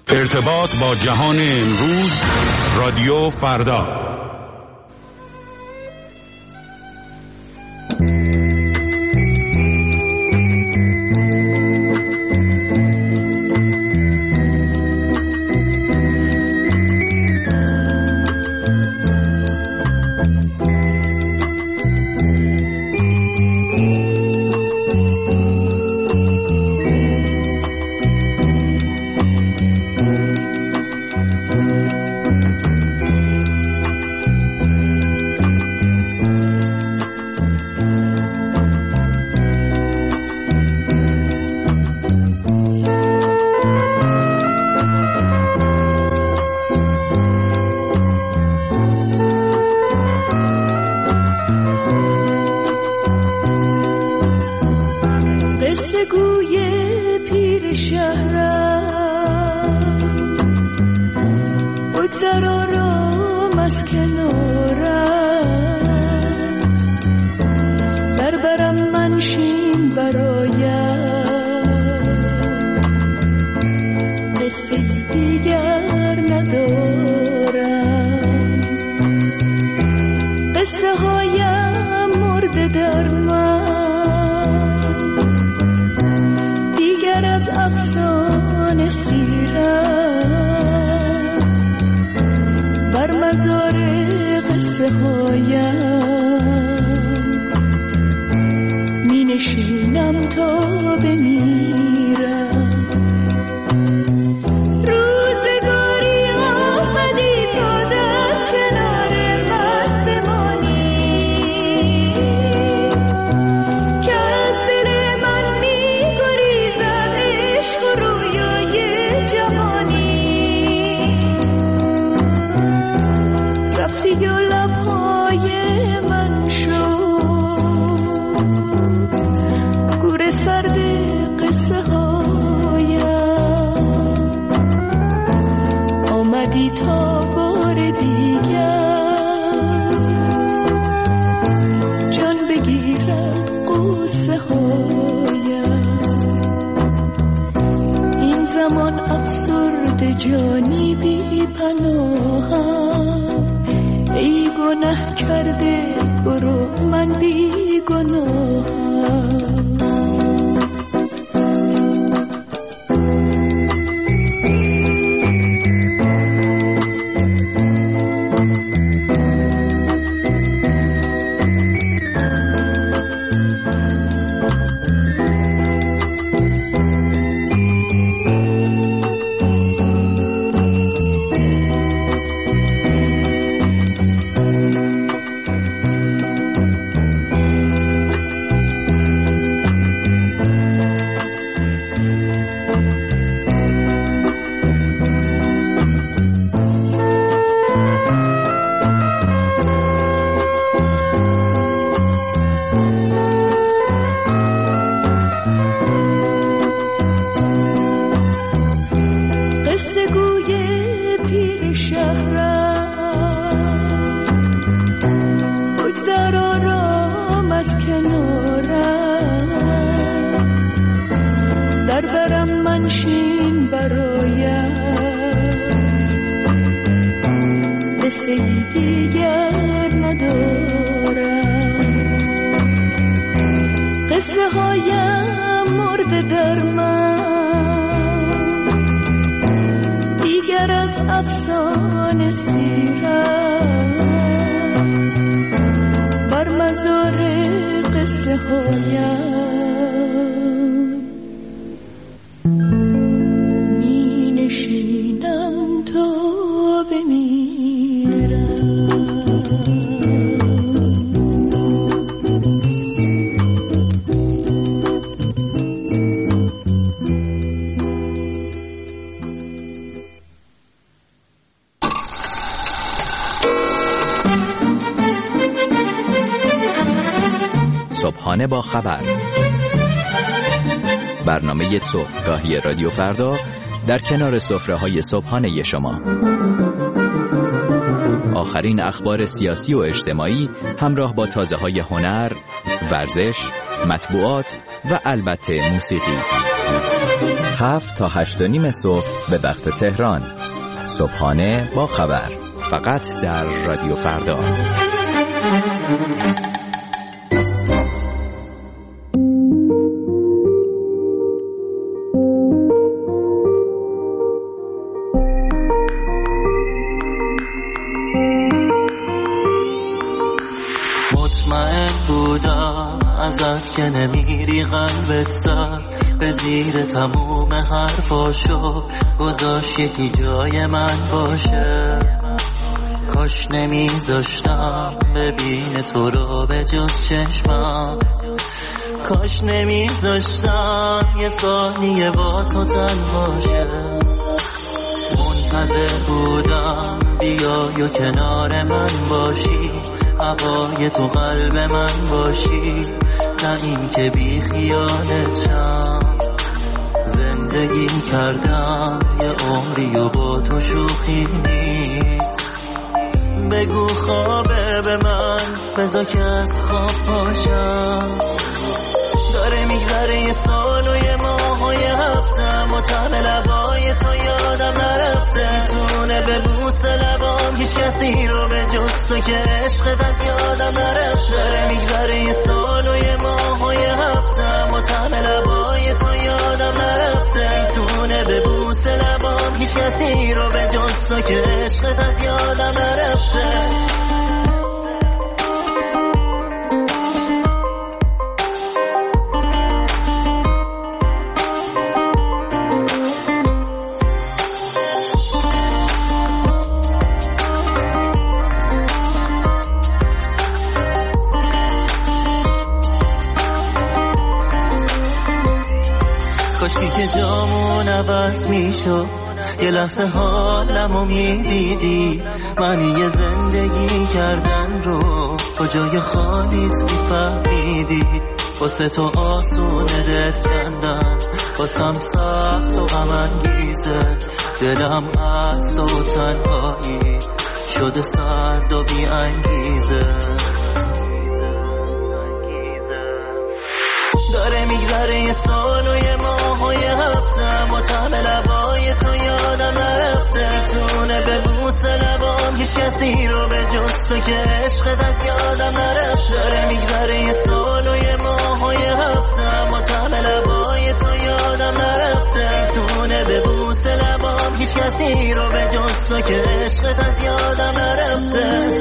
ارتباط با جهان امروز، رادیو فردا. صبحانه با خبر، برنامه صبحگاهی رادیو فردا در کنار سفره‌های صبحانه شما. آخرین اخبار سیاسی و اجتماعی همراه با تازه‌های هنر، ورزش، مطبوعات و البته موسیقی. 7 تا 8 و نیم صبح به وقت تهران. صبحانه با خبر، فقط در رادیو فردا. مطمئن بودم ازت که نمیری قلبت سرد، به زیر تموم حرفاشو گذاشت یکی جای من باشه. کاش نمیذاشتم ببین تو رو به جز چشمم، کاش نمیذاشتم یه ثانیه با تو تن باشه. منتظر بودم بیای و کنار من باشی، هوای تو قلب من باشی، نه این که بی خیالتم. زندگی کردم یه عمری و با تو شوخی نیست. بگو خوابه به من، بذار که از خواب باشم. داره میگذره یه سال و یه ماه و یه هفتم و طعم لبای تو یادم نرفته. تونه به بوس لبام هیچ کسی رو به جز تو که عشقت از یادم نرفته. داره میگذره یه سال و یه ماه و یه هفتم و طعم لبای تو یادم نرفته. تونه به بوس لبام هیچ کسی رو به جز تو که عشقت از یادم نرفته. کاشکی که جامون عوض میشد، یه لحظه حالمو میدیدی. معنی زندگی کردن رو کجای خالیت میفهمیدی. واسه تو آسونه دل کندن، واسم سخت و غم انگیزه. دلم از تو تنهایی شده سرد و بی انگیزه. داره میگذره یه سال و یه ماه و یه هفتم و طعم لبای تو یادم نرفته. تونه به بوس لبام هیچ کسی رو به جز تو که عشقت از یادم نرفته. داره میگذره یه سال و یه ماه و یه هفتم و طعم لبای تو یادم نرفته. تونه به بوس لبام هیچ کسی رو به جز تو که عشقت از یادم نرفته.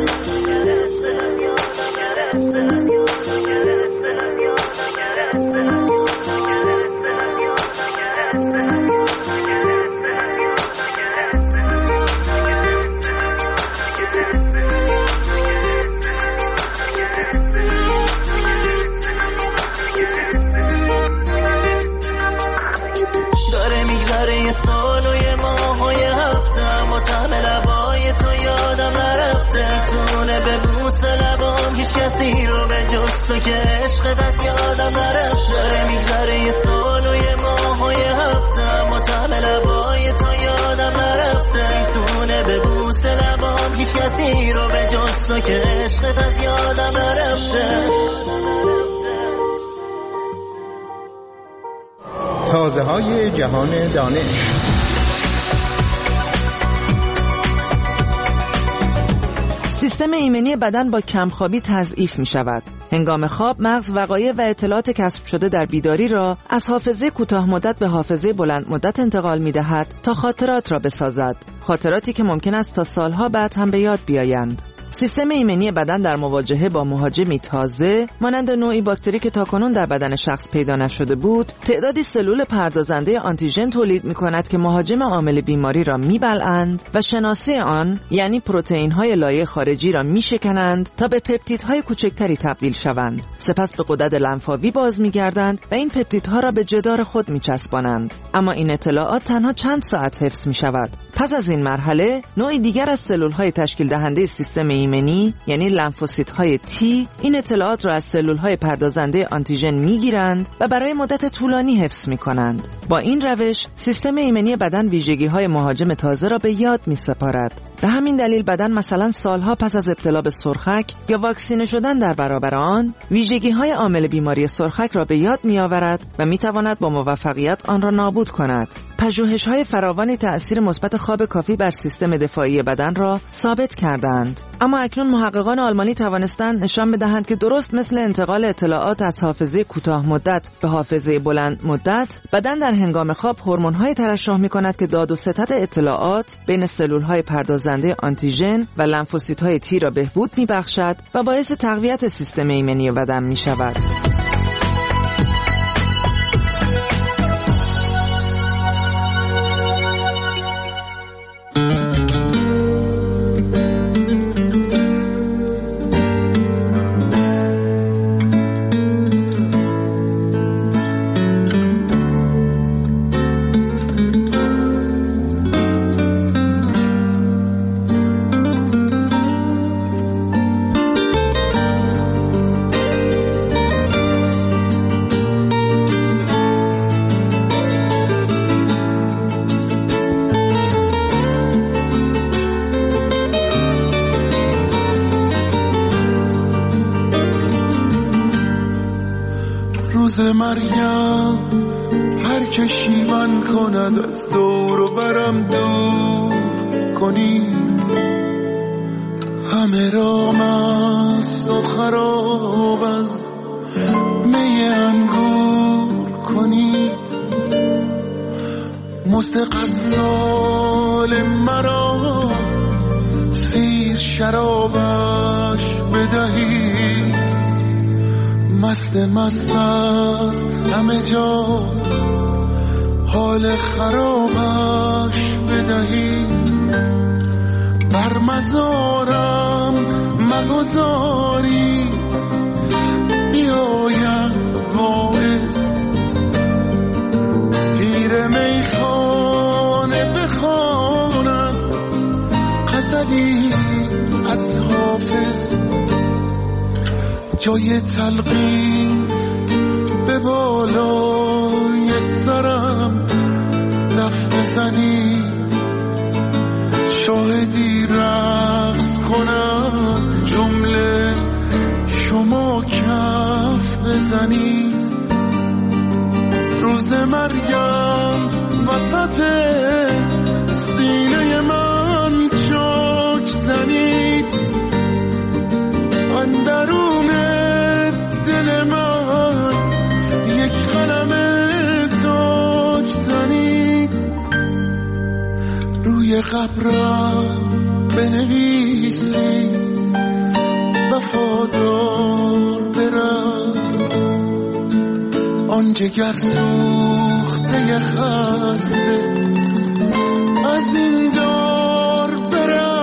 داره میگذره یه سال و یه ماه و یه هفتم و طعم لبای تو یادم نرفته. تونه به بوس لبام هیچ کسی رو به جز تو که عشقت از یادم نرفته. داره میگذره یه سال و یه ماه و یه هفتم و طعم لبای تو یادم نرفته. تونه به بوس لبام هیچ کسی رو به جز تو که عشقت از یادم نرفته. تازه‌های جهان دانش. سیستم ایمنی بدن با کمخوابی تضعیف می شود. هنگام خواب مغز وقایع و اطلاعات کسب شده در بیداری را از حافظه کوتاه مدت به حافظه بلند مدت انتقال می دهد تا خاطرات را بسازد. خاطراتی که ممکن است تا سالها بعد هم به یاد بیایند. سیستم ایمنی بدن در مواجهه با مهاجمی تازه مانند نوعی باکتری که تاکنون در بدن شخص پیدا نشده بود، تعدادی سلول پردازنده آنتیژن تولید می‌کند که مهاجم عامل بیماری را می‌بلعند و شناسی آن یعنی پروتئین‌های لایه خارجی را می‌شکنند تا به پپتیدهای کوچکتری تبدیل شوند. سپس به غدد لنفاوی باز می‌گردند و این پپتیدها را به جدار خود می‌چسبانند. اما این اطلاعات تنها چند ساعت حفظ می‌شود. پس از این مرحله نوعی دیگر از سلول‌های تشکیل دهنده سیستم ایمنی یعنی لنفوسیت‌های تی این اطلاعات را از سلول‌های پردازنده آنتیژن می‌گیرند و برای مدت طولانی حفظ می‌کنند. با این روش سیستم ایمنی بدن ویژگی‌های مهاجم تازه را به یاد می‌سپارد. به همین دلیل بدن مثلا سالها پس از ابتلا به سرخک یا واکسینه شدن در برابر آن ویژگی‌های عامل بیماری سرخک را به یاد می‌آورد و می‌تواند با موفقیت آن را نابود کند. پژوهش‌های فراوانی تأثیر مثبت خواب کافی بر سیستم دفاعی بدن را ثابت کردند. اما اکنون محققان آلمانی توانستند نشان بدهند که درست مثل انتقال اطلاعات از حافظه کوتاه مدت به حافظه بلند مدت، بدن در هنگام خواب هورمون‌های ترشح می‌کند که داد و ستد اطلاعات بین سلول‌های پردازنده آنتیژن و لنفوسیت‌های تی را بهبود می‌بخشد و باعث تقویت سیستم ایمنی بدن می‌شود. روز مریم هر که شیون کند از دور و برم دور کنید، همه را مست و خراب از می انگور کنید. مست غزال مرا سیر شرابش بدهید، مست از همه جا حال خرابش بدهید. بر مزارم مگذاری بیاید واعظ، پیر میخانه بخواند غزلی از حافظ. جای تلقین به بالای سرم دف بزنید، شاهدی رقص کنم جمله شما کف بزنید. روز مریم وسط سینه من چاک زنید، اندرون دل من یک قلم تاک زنید. روی قبرم بنویسید وفادار برم، آن جگر سوخته خسته از این دار برم.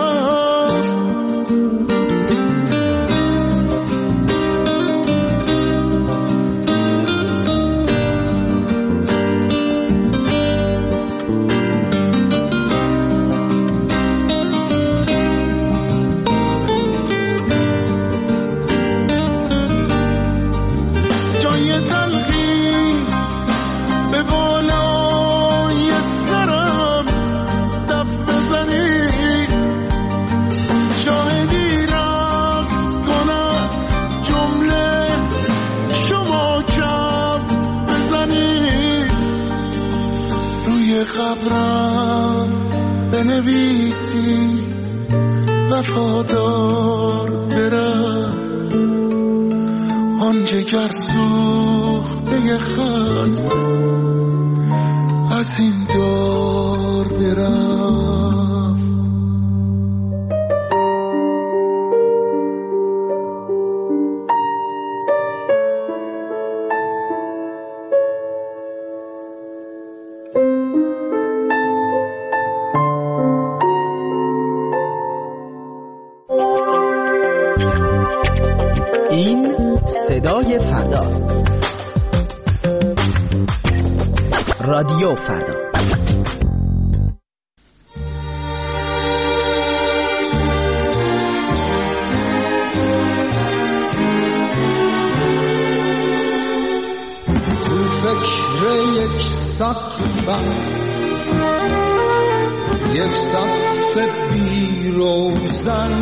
قبرم بنویسی وفادار برم، آن جگر سوخته خسته از این دار برم. این صدای فرداست. رادیو فردا. تو فکر یک سقفم، یک سقف بی روزن،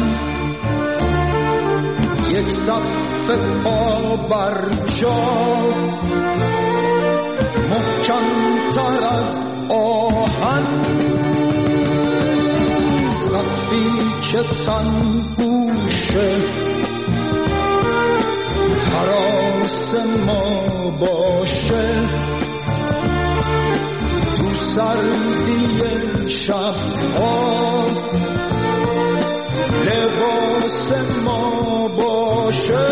یک صف پا بر جا، محکم تر از آهن، صفی که تن گوشه هراس ما باشه، تو سردی شبها لباس ما باشه.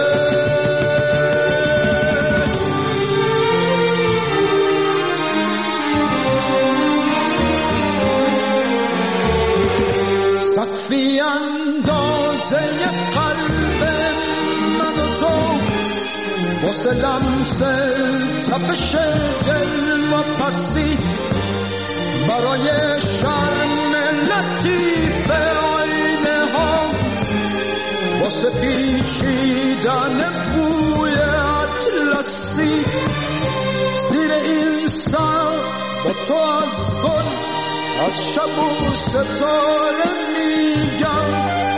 سقفی اندازه قلب من و تو، واسه لمس تپش دل و پسی، برای شرم لطیف آینه ها، واسه پیچیدن بوی اطلسی، زیر این سر با تو از گل، از شب و ستاره میگم،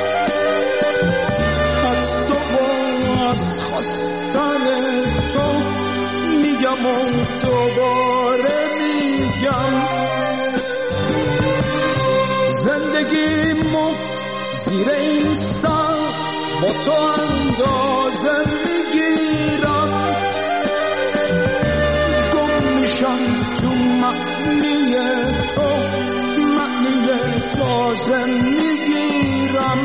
از تو و از خواستن تو میگم و دوباره میگم، زندگیمو زیر این سر با تو اندازه میگیرم، گم میشم تو معنی تو، معنی تازه میگیرم.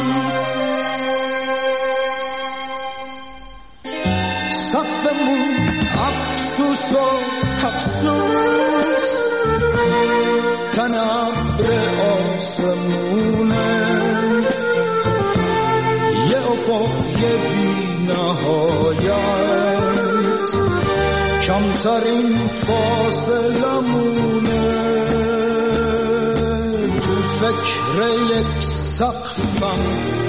صفمون افسوس و افسوس، تن ابر آسمونه، یه افق یه بی نهایت، کمترین فاصلمونه، تو فکر یک سقفم،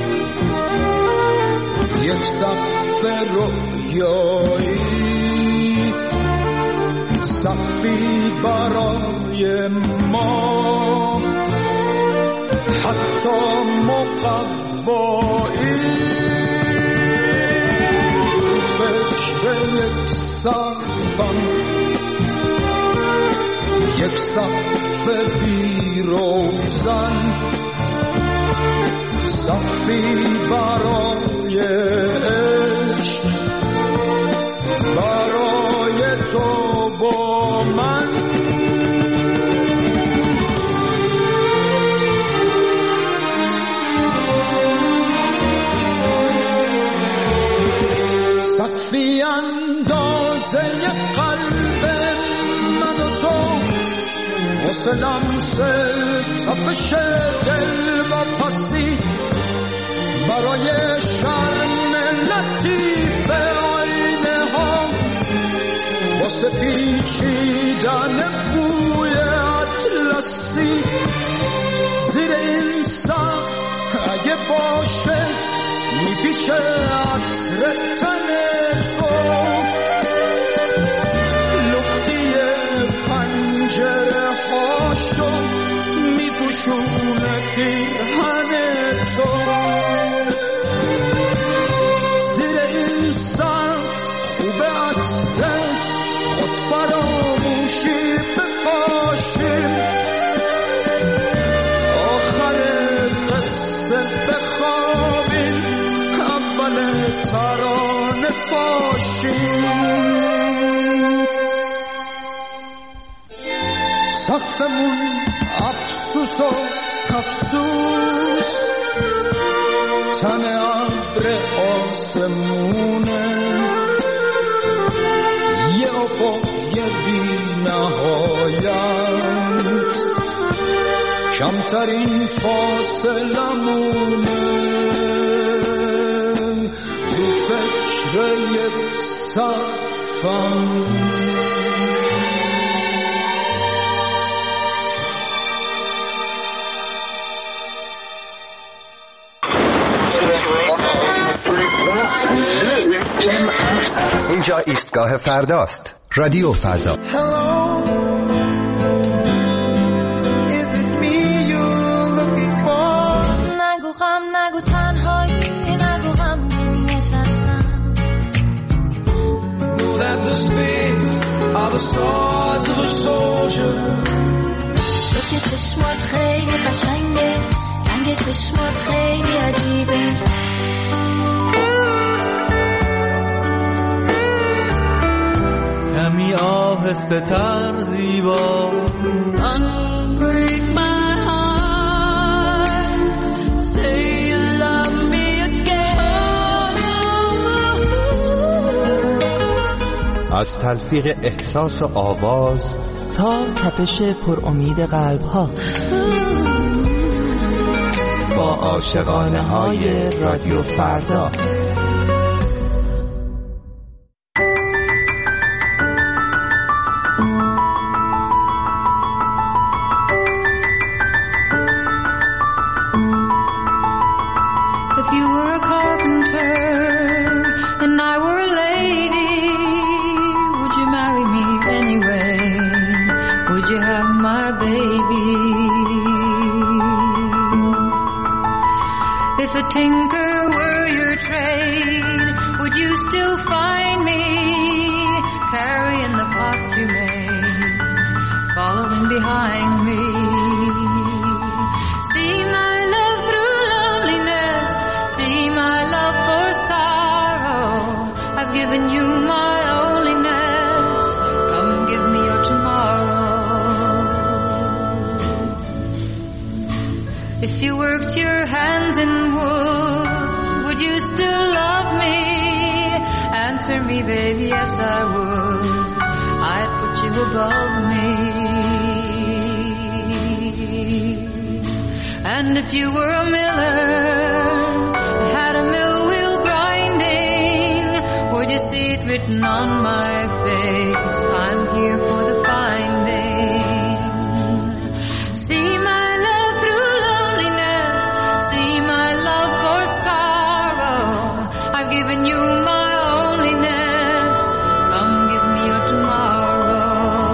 یک سقف رویایی، سقفی برای ما، حتی مقوایی، تو فکر یک سقفم، یک سقف بی روزن، سقفی برای عشق، برای تو با من. سقفی اندازه قلب من و تو، واسه لمس تپش دل و پسی، برای شرم لطیف آینه ها، واسه پیچیدن بوی اطلسی، زیر این سقف اگه باشه میپیچه عطر تن تو، لختی پنجره هاشو میپوشونه پیرهن تو، زیر این سقف خوب عطر خود فراموشی بپاشیم، آخر قصه بخوابیم، اول ترانه پاشیم. سقفمون افسوس و افسوس، تن ابر آسمونه، یه افق یه بی نهایت، کمترین فاصلمونه، تو فکر یک سقفم. اینجا ایستگاه فرداست. رادیو فردا. Hello, is it me you're looking for? ساز و سوژه. تو که چشمات خیلی قشنگه، رنگ چشمات خیلی عجیبه. کمی آهسته تر زیبا Unbreak my heart Say you love me again. از تلفیق احساس و آواز تا تپش پر امید قلب ها، با عاشقانه های رادیو فردا. If a tinker were your trade, would you still find me carrying the pots you made, following behind me? See my love through loneliness, see my love for sorrow. I've given you my onlyness, come give me your tomorrow. If you worked your hands in wood, would you still love me? Answer me, baby, yes I would. I'd put you above me. And if you were a miller, had a mill wheel grinding, would you see it written on my face? I'm here for the finding. See my love through loneliness, see my love for sorrow. I've given you my onlyness, come give me your tomorrow.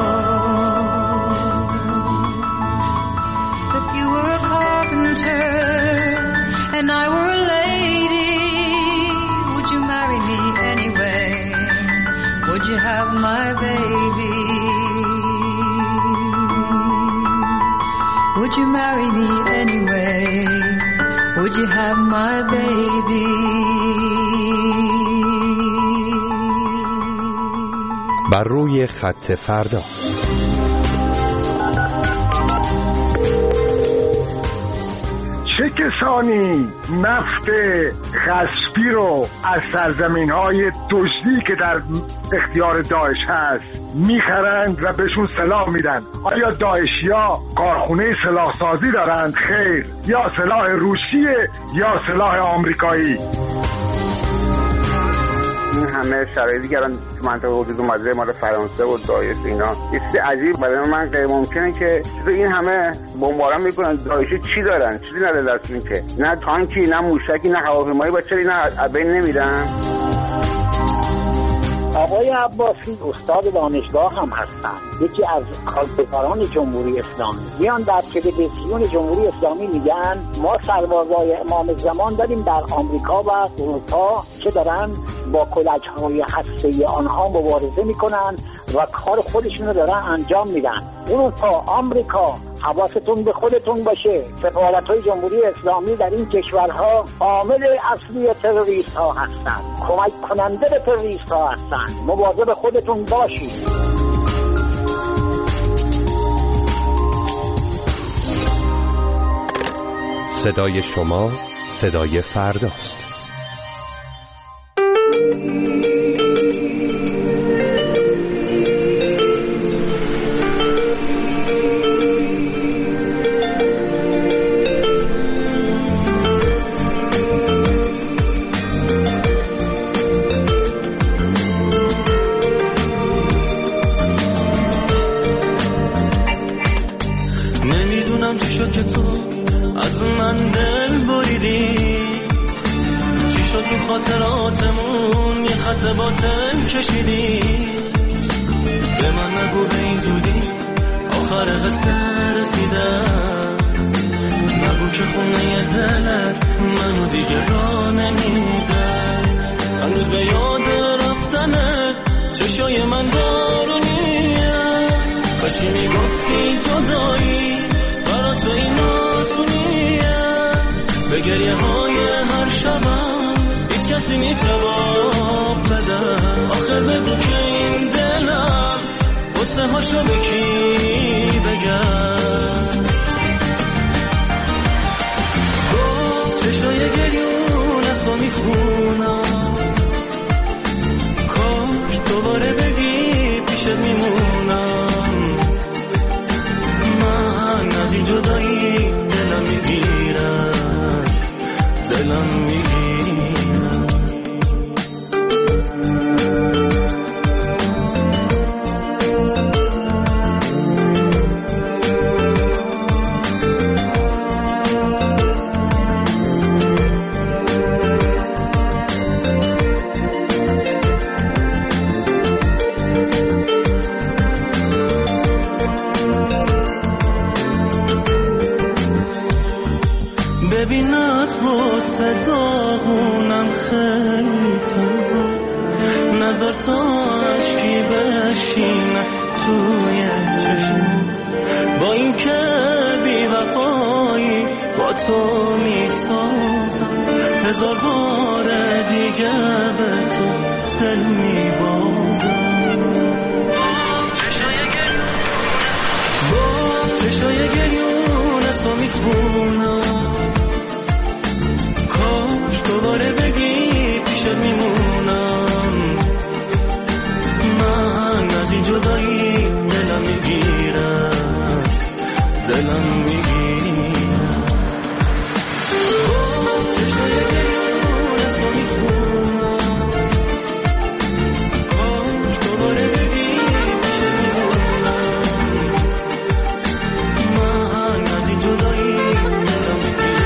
If you were a carpenter and I were a lady, would you marry me anyway? Would you have my baby? Would you marry me anyway? Would you have my baby? بر روی خط فردا. چه کسانی نفت غصبی رو از سرزمین‌های دزدی که در اختیار داعش هست میخرند و بهشون سلاح میدن؟ آیا داعشیا کارخونه سلاحسازی دارند؟ خیر. یا سلاح روسیه یا سلاح آمریکایی. این همه شرایطی که الان تو منطقه وجود اومده مال فرانسه و داعش اینا چیز عجیب برای من غیر ممکنه که این همه بمباران میکنن. داعشی چی دارن؟ چیزی نداره دستشون که نه تانکی نه موشکی نه هواپیمایی باشه اینا از بین نمیرن. آقای عباسی استاد دانشگاه هم هستن، یکی از کارگزاران جمهوری اسلامی. میان در تلویزیون جمهوری اسلامی میگن ما سربازای امام زمان داریم در آمریکا و اروپا که دارن با کلچهای هسته‌ای آنها مبارزه میکنن و کار خودشون رو دارن انجام میدن. اروپا، آمریکا، حواستون به خودتون باشه. سفارت‌های جمهوری اسلامی در این کشورها عامل اصلی تروریست ها هستن، کمک کننده به تروریست ها هستن. مواظب خودتون باشید. صدای شما صدای فرداست. نمیدونم چی شد که تو از من دل بریدی، چی شد تو خاطراتمون یه خط باطل کشیدی. به من نگو به این زودی آخر قصه رسیدم، نگو که خونه دلت منو دیگه را نمیدم. هنوز به یاد رفتنت چشای من بارونیه، کاشی میگفتی جدایی برا تو این آسونیه به گریه های هر شبم هیچ کسی میتواب بده آخر بگو که این دلم حسنه هاشو به کی بگم چشای گریون از تو میخونم کاش دوباره بگی پیشت میمونم من از این جدایی دلم میگیرم دلم میگیرم ببینت با صداغونم خیلی تنها نظر تا عشقی بشینه توی چشم با این که بی وفایی با تو میسازم هزار بار دیگه به تو دل میبازم با چشای گریون از تو میخونم کاش دوباره بگی پیشت میمونم من از این جدایی دلم میگیرم دلم میگیرم چشای گریون از تو میخونم کاش دوباره بگی پیشت میمونم من از این جدایی دلم میگیرم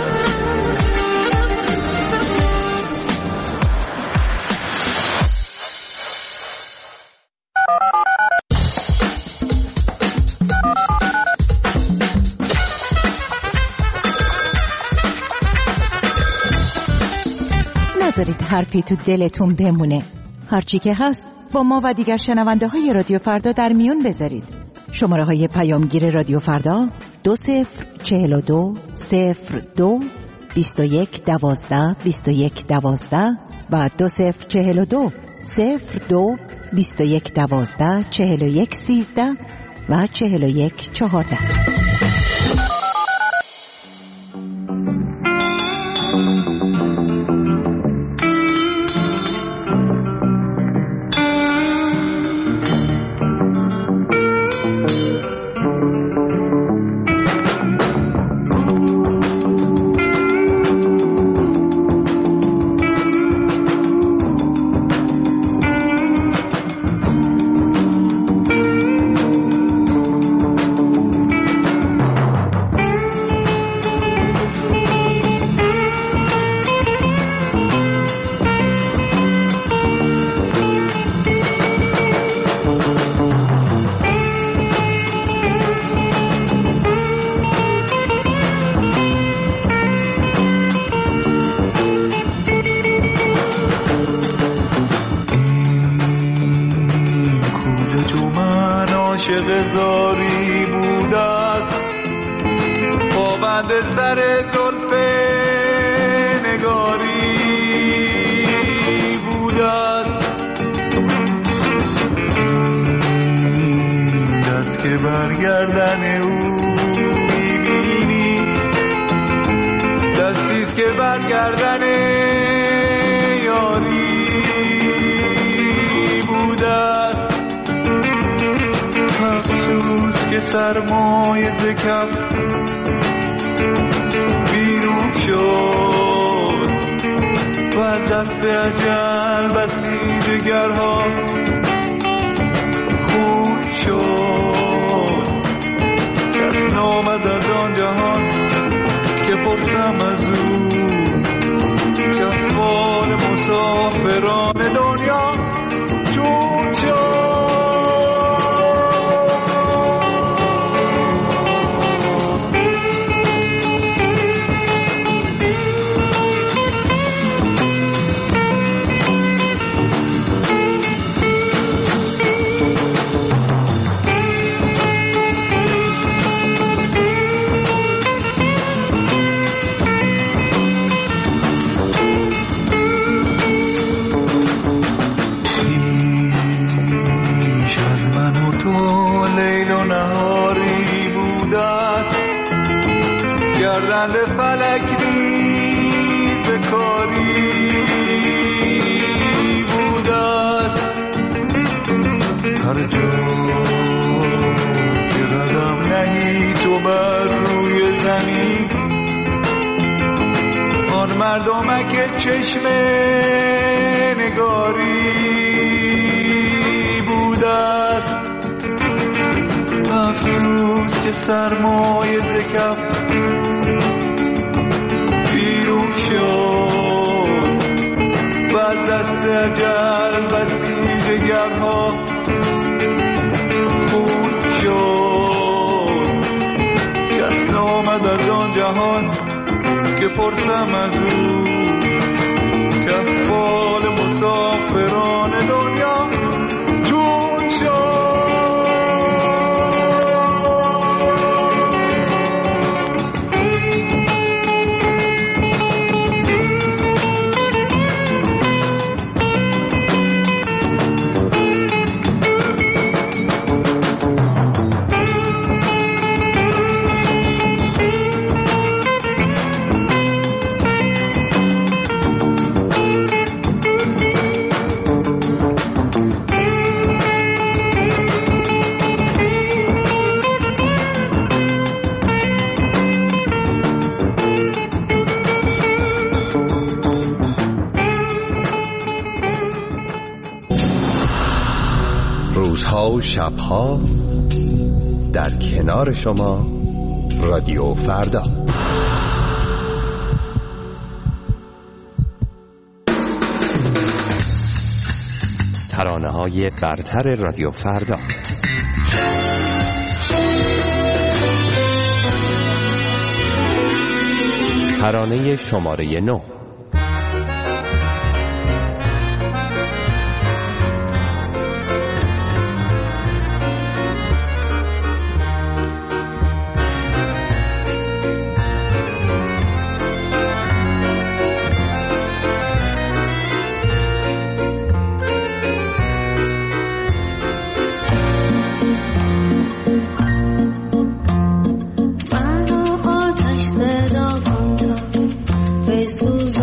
نذارید حرفی تو دلتون بمونه. هرچی که هست با ما و دیگر شنونده های رادیو فردا در میون بذارید. شماره های پیامگیر رادیو فردا 2042 02 21 12 21 12 و 2042 02 21 12 41 13 و 41 14. عاشق زاری بود است پابند سر زلف نگاری بود است دست که برگردن او میبینی دستیست که برگردن یاری بود است که سرمایه زکم بیرون شد و از دست اجل بسیجگرها خون شد کس نامد از آن جهان که پرسم از او که احوال مسافران دنیا چون شد. گردن فلک ریز کاری بود است. هر جا که قدم نهی تو بر روی زمین، آن مردمک چشم نگاری بود است. افسوس که سرمایه ز کف بیرون شد و از دست اجل بسیج گرها خون شد. کس نامد از آن جهان که پرسم از او، کفال مسافران دنیا چون شد. روزها و شبها در کنار شما رادیو فردا. ترانه‌های برتر رادیو فردا. ترانه شماره 9. سوزان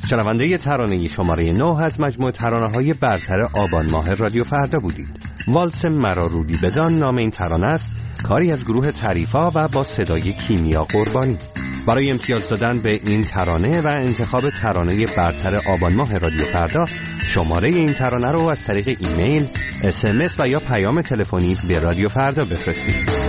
شنونده ترانه شماره 9 از مجموعه ترانه‌های برتر آبان ماه رادیو فردا بودید. والس مرا رودی بدان نام این ترانه است، کاری از گروه تعریفا و با صدای کیمیا قربانی. برای امتیاز دادن به این ترانه و انتخاب ترانه برتر آبان ماه رادیو فردا، شماره این ترانه رو از طریق ایمیل، SMS و یا پیام تلفنی به رادیو فردا بفرستید.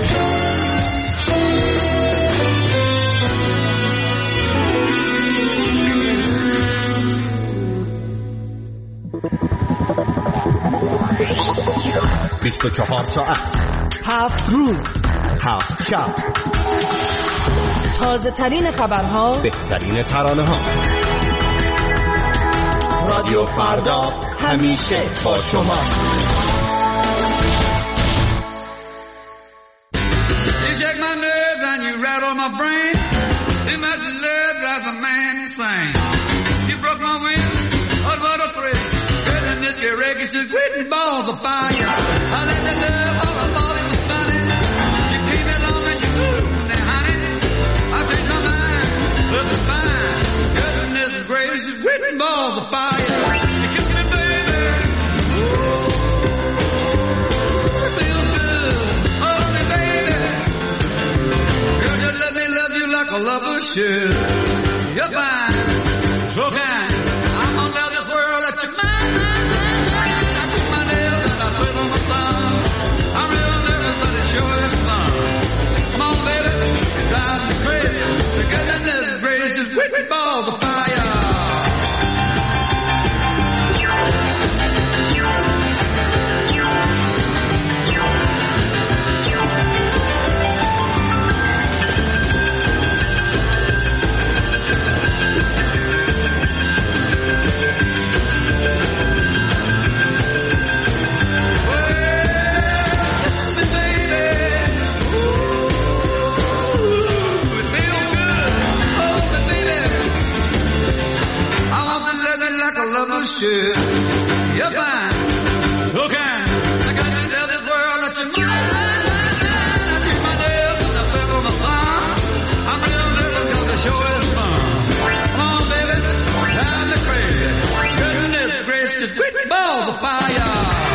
بیست 24 ساعت 7 روز 7 شب، تازه ترین خبرها، بهترین ترانه ها. رادیو فردا همیشه با شما. You shake my nerves and you rattle my brain. Too much love drives a man insane. You broke my wings, oh what a thrill. Goodness, your records just quitting balls of fire. I let the love all I thought it was funny. You came along and you moved and honey, I changed my mind, love is fine. Goodness gracious, just quitting balls of fire. You kissed me baby, ooh, it feels good, hold me baby. Girl, just let me love you like a lover should. You're fine, so kind. I'm gonna love this world that you're mine. I took my nails and I put on my thumb. I'm real nervous, but it sure is fun. Come on, baby, it drives me crazy. The goodness is great, just whipping balls of fire. Sure, you're fine, okay. I got to tell this world that you're mine. I shoot my nails and I flip on my thumb. I'm real nervous 'cause the show is fun. Come on, baby, drive me crazy. Goodness gracious, quick balls of fire.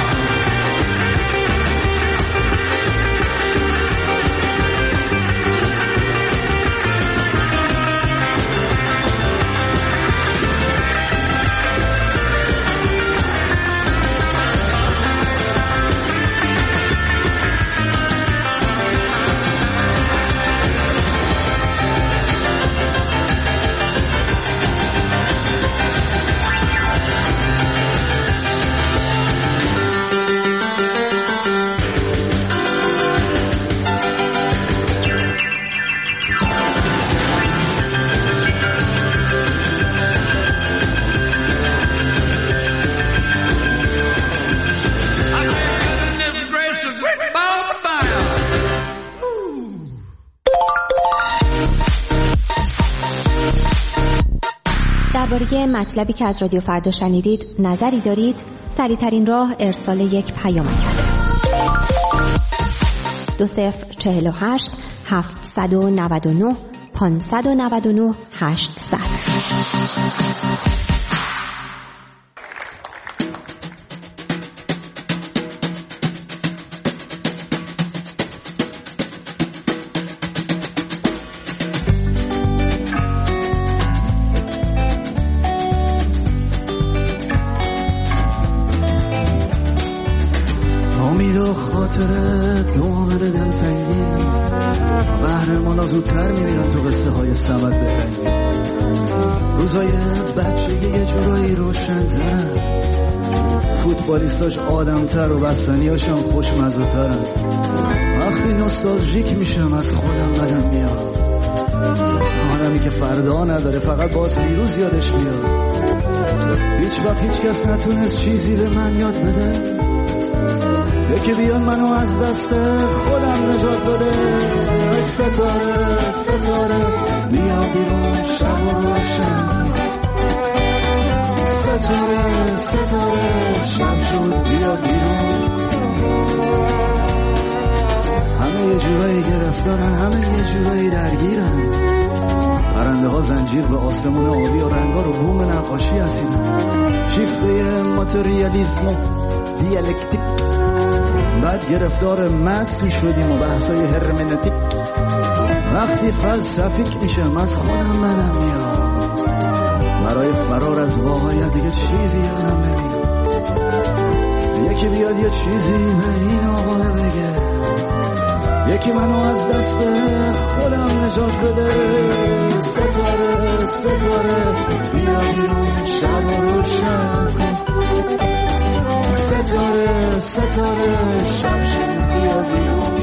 درباره مطلبی که از رادیو فردا شنیدید نظری دارید؟ سریع‌ترین راه ارسال یک پیامک است. 2048 799 599 800. خاطرت دامن دلتنگی قهرمانا زودتر میبینن تو قصه های سمت بهرنگی روزای بچگی یه جورایی روشن‌ترن فوتبالیستاش آدم‌تر و بستنیاشم خوشمزه‌ترن وقتی نوستالژیک میشم از خودم بدم میاد آدمی که فردا نداره فقط باز دیروز یادش میاد هیچ وقت هیچ کس نتونست چیزی به من یاد بده یکی بیان منو از دست خودم نجات بده ستاره ستاره بیا بیرون شب و روشن ستاره ستاره شب شد بیا بیرون همه یه جورایی گرفتارن همه یه جورایی درگیرن پرنده ها زنجیر به آسمون آبی و رنگا رو بوم نقاشی هستیدن. شیفته ماتریالیسم و دیالکتیک، بعد گرفتار متن شدیم و بحثای هرمنوتیک. وقتی فلسفیک میشم از خودم بدم میاد، برای فرار از واقعیت دیگه چیزی یادم نمیاد. یکی بیاد یه چیزی به این آقا بگه، یکی منو از دست خودم نجات بده. ستاره ستاره بیا بیرون شب و روشن کن. ستاره ستاره شب شد بیا بیرون.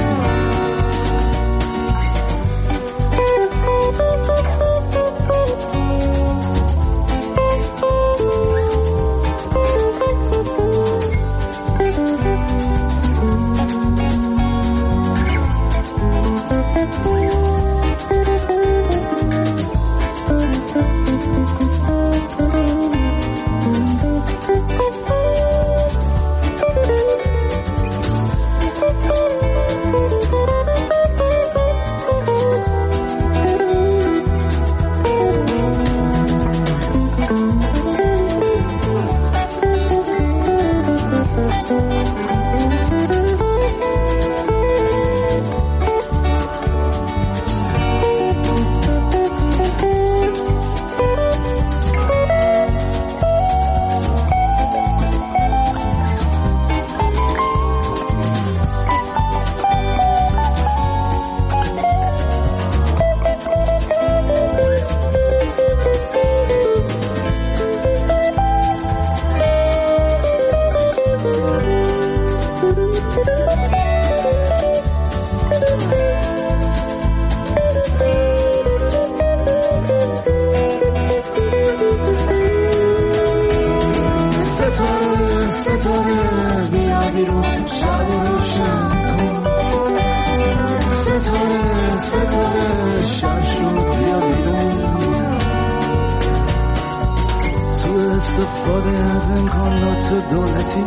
استفاده از امکانات دولتی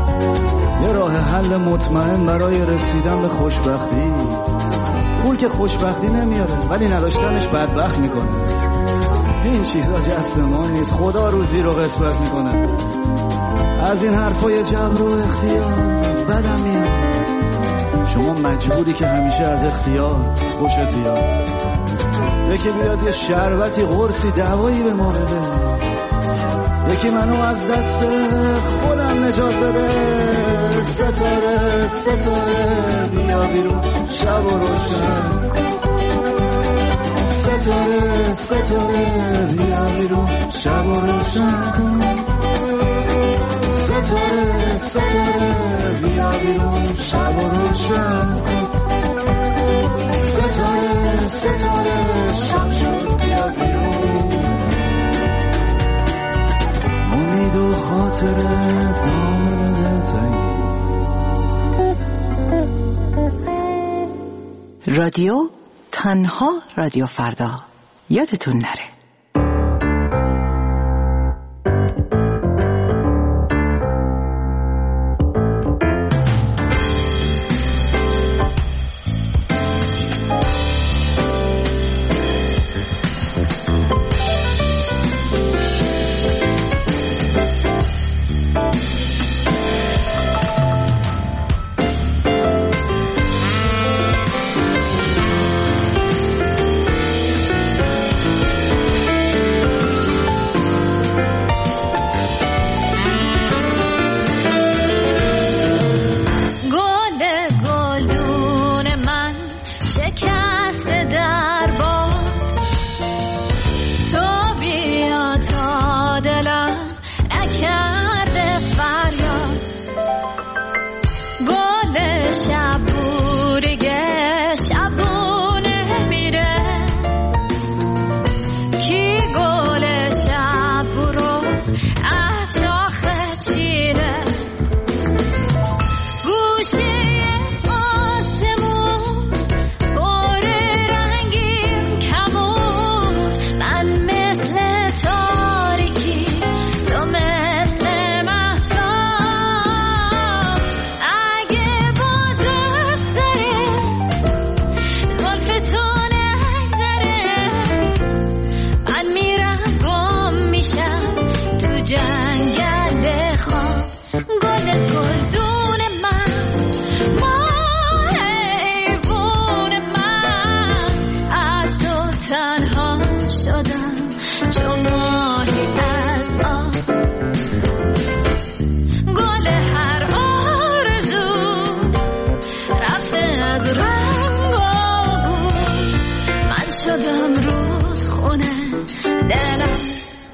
یه راه حل مطمئن برای رسیدن به خوشبختی. پول که خوشبختی نمیاره ولی نداشتنش بدبخت میکنه. این چیزا جست ما نیست، خدا روزی رو قسمت میکنه. از این حرفای جبر و اختیار بدم میاد. شما مجبوری که همیشه از اختیار خوشت بیاد. یکی بیاد یه شربتی قرصی دوایی به ما بده، یکی منو از دست خودم نجات بده. ستاره ستاره بیا بیرون شب و روشن کن. ستاره ستاره بیا بیرون شب و روشن کن. ستاره ستاره بیا بیرون شب و روشن کن. ستاره ستاره شب شد بیا بیرون. امید و خاطره دامن دلتنگی. رادیو تنها رادیو فردا، یادتون نره.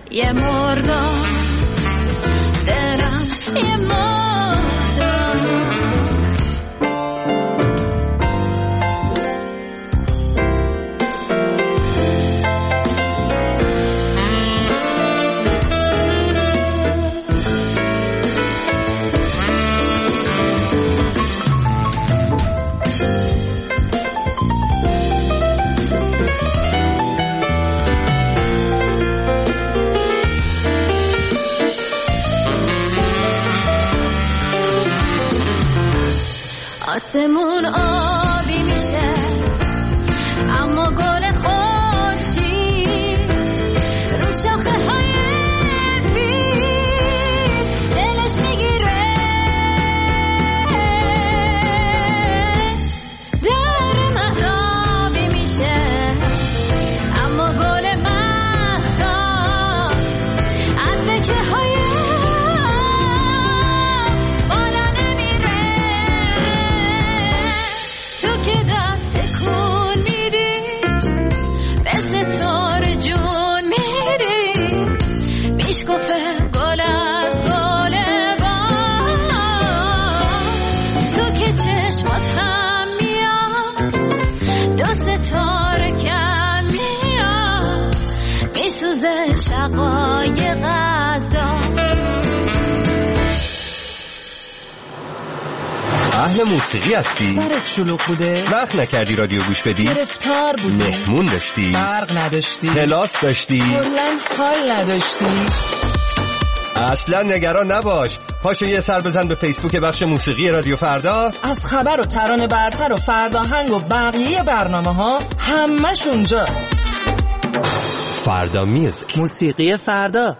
یه مردم دلم یه مردم آسمون آبی میشه اما گل خورشید رو شاخه های پیر دلش میگیره در مهتابی میشه اما گل مهتاب از لکه های اهل موسیقی هستی؟ سرت شلوغ بوده؟ وقت نکردی رادیو گوش بدی؟ گرفتار بودی؟ مهمون داشتی؟ برق نداشتی؟ کلاس داشتی؟ کلاً حال نداشتی؟ اصلا نگران نباش، پاشو یه سر بزن به فیسبوک بخش موسیقی رادیو فردا. از خبر و ترانه برتر و فرداهنگ و بقیه برنامه ها همش اونجاست. فردا میوزیک، موسیقی فردا.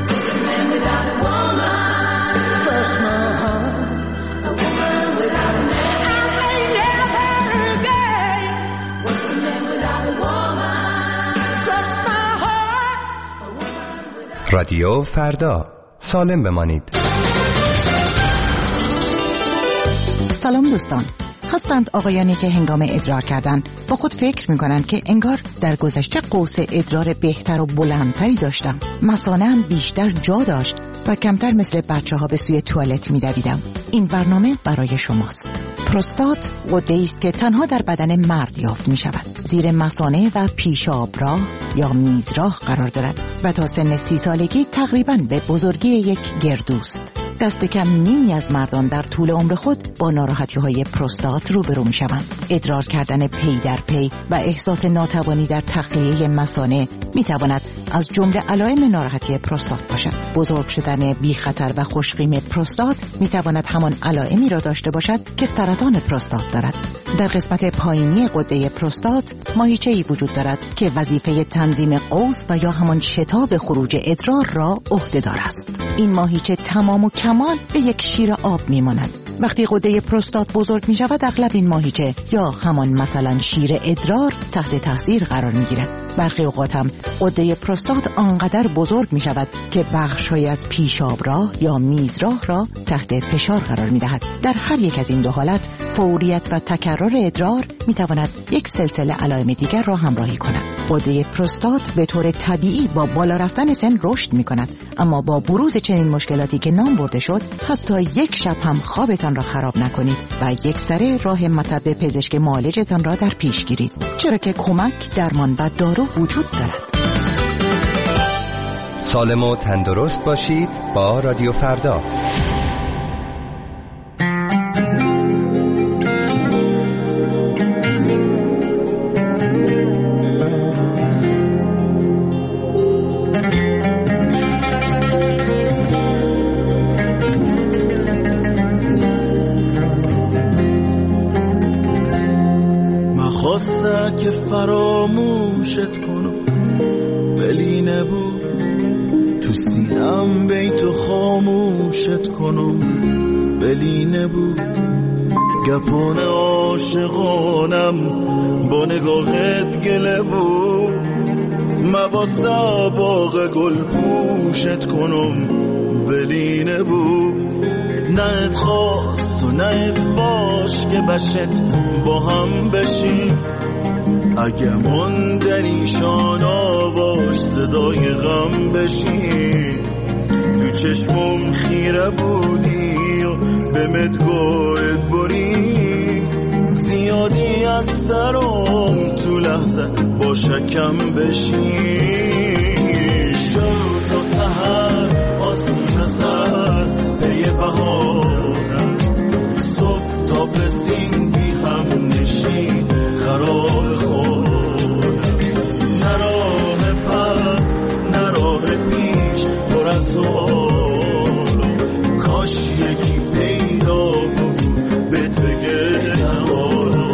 Without a رادیو فردا، سالم بمانید. سلام دوستان. هستند آقایانی که هنگام ادرار کردن با خود فکر می‌کنند که انگار در گذشته قوس ادرار بهتر و بلندتری داشتم. مثانه هم بیشتر جا داشت و کمتر مثل بچه‌ها به سوی توالت می‌دویدم. این برنامه برای شماست. پروستات غده‌ای است که تنها در بدن مرد یافت می‌شود. زیر مثانه و پیشاب راه یا میزراه قرار دارد و تا سن 30 سالگی تقریباً به بزرگی یک گردوست. دست کم نیمی از مردان در طول عمر خود با ناراحتی‌های پروستات روبرو می‌شوند. ادرار کردن پی در پی و احساس ناتوانی در تخلیه مثانه می‌تواند از جمله علائم ناراحتی پروستات باشد. بزرگ شدن بی خطر و خوشقیم پروستات می‌تواند همان علائمی را داشته باشد که سرطان پروستات دارد. در قسمت پایینی غده پروستات ماهیچه‌ای وجود دارد که وظیفه تنظیم قوس و یا همان شتاب خروج ادرار را عهده‌دار است. این ماهیچه تمام و کمال به یک شیر آب می‌ماند. وقتی غده پروستات بزرگ می شود اغلب این ماهیچه یا همان مثلا شیر ادرار تحت تاثیر قرار می گیرد. برخی اوقات هم غده پروستات آنقدر بزرگ می شود که بخش‌های از پیشاب راه یا میزراه را تحت فشار قرار می دهد. در هر یک از این دو حالت فوریت و تکرار ادرار می تواند یک سلسله علائم دیگر را همراهی کند. غده پروستات به طور طبیعی با بالا رفتن سن رشد می کند، اما با بروز چنین مشکلاتی که نام برده شد حتی یک شب هم خوابتان را خراب نکنید و یک سره راه مطب پزشک معالجتان را در پیش گیرید، چرا که کمک، درمان و دارو وجود دارد. سالم و تندرست باشید با رادیو فردا. که فراموشت کنم ولی نبود، تو سینم بیتو خاموشت کنم ولی نبود. گپان عاشقانم با نگاهت گله بود، مواسه باغ گل پوشت کنم ولی نبود. نه ات خواست و نه ات باش که بشت با هم بشیم، اگه ماندنی شان آواش صدای غم بشیم. تو چشمم خیره بودی و به مدگوهت بری، زیادی از سرم تو لحظه با شکم بشی. شد تا سهر آسیم سر پی بهارم، صبح تا پسین بی هم نشین خراب خورم. نراه پس نراه پیش پر از سوالم، کاش یکی پیدا بود بهت بگه نهارم.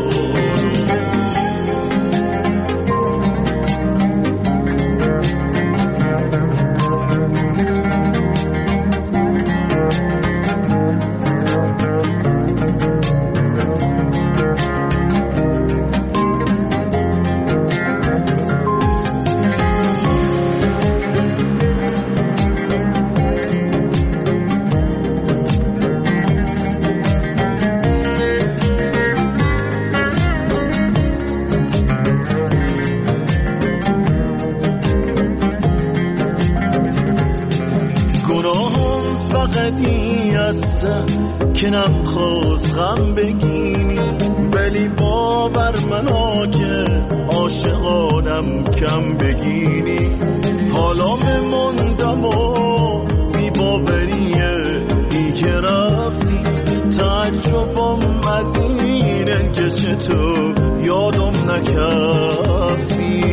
که نمیخواست غم بگیری، ولی باور منو که عاشقانم کم بگیری. حالا مموندم و بی باوریه ای که رفتی، تعجبم از اینه که چطور یادم نکردی.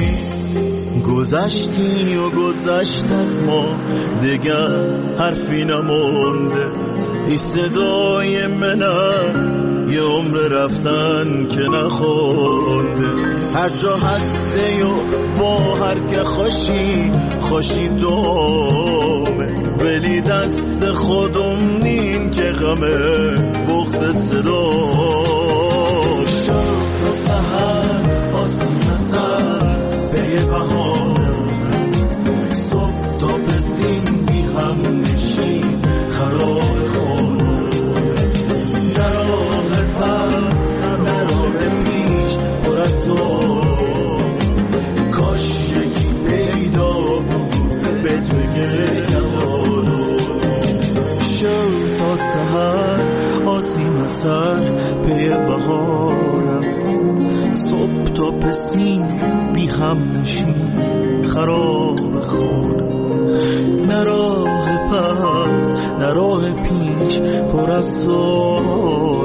گذشتی و گذشت از ما دیگر حرفی نمونده، این صدای منم یه عمر رفتن که نخونده. هر جا هسته و با هر که خوشی دومه، ولی دست خودم نین که غمه بغض صدا. شب تا سحر آسیم سر به بهارم، صبح تا به سر پی بهارم، صبح تا پسین بی هم نشین خراب خانم، نه راه پس نه راه پیش پر از سوالم.